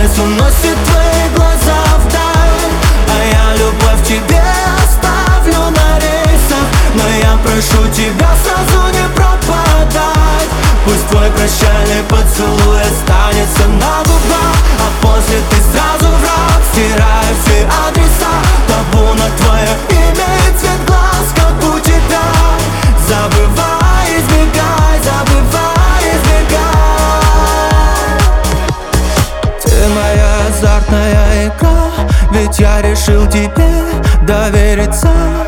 экспресс уносит твои глаза вдаль, а я любовь тебе оставлю на рейсах. Но я прошу тебя сразу не пропадать. Пусть твой прощальный поцелуй останется на губах, а после ты сразу враг, стирая все адреса. Табу на твое имя и цвет глаз, как у тебя. Забывай, избегай, забывай, избегай. Ты моя азартная игра, ведь я решил тебе довериться.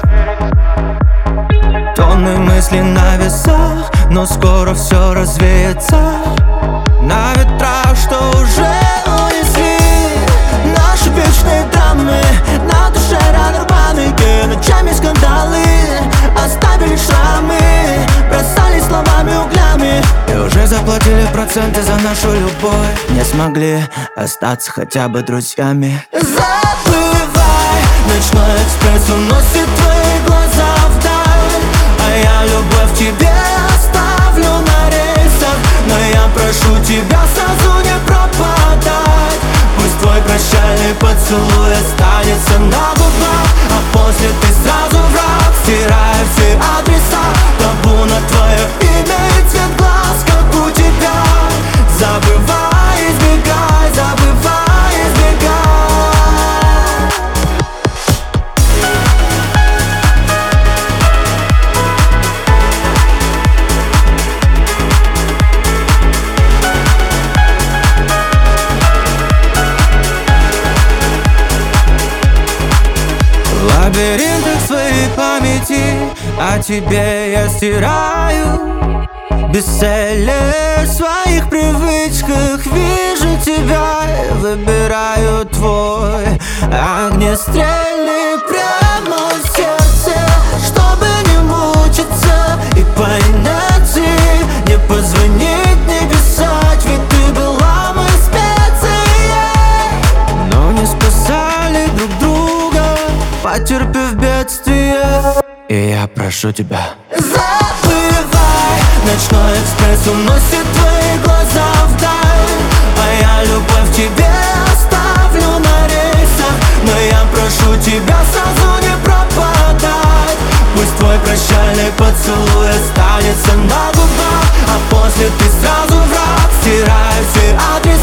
Тонны мыслей на весах, но скоро все развеется. На ветрах, что уже унесли наши вечные драмы. На душе раны рваные, ночами скандалы оставили шрамы, бросались словами углями. И уже заплатили проценты за нашу любовь. Не смогли остаться хотя бы друзьями. Забывай, ночной экспресс уносит твои глаза вдаль, а я любовь тебе оставлю на рейсах. Но я прошу тебя сразу не пропадать. Пусть твой прощальный поцелуй останется на губах, а после ты сразу враг, стирая все адреса. Табу на твое имя и цвет глаз, как у тебя. Забывай, избегай, забывай, избегай. В лабиринтах своей памяти о тебе я стираю бестселлер в своих привычках. Вижу тебя и выбираю твой огнестрельный прямо в сердце, чтобы не мучиться и по инерции не позвонить, не писать, ведь ты была моей специей. Но не спасали друг друга, потерпев бедствие. И я прошу тебя, забывай, ночной экспресс уносит твои глаза вдаль, а я любовь тебе оставлю на рейсах. Но я прошу тебя сразу не пропадать. Пусть твой прощальный поцелуй останется на губах, а после ты сразу враг, стирая все адреса.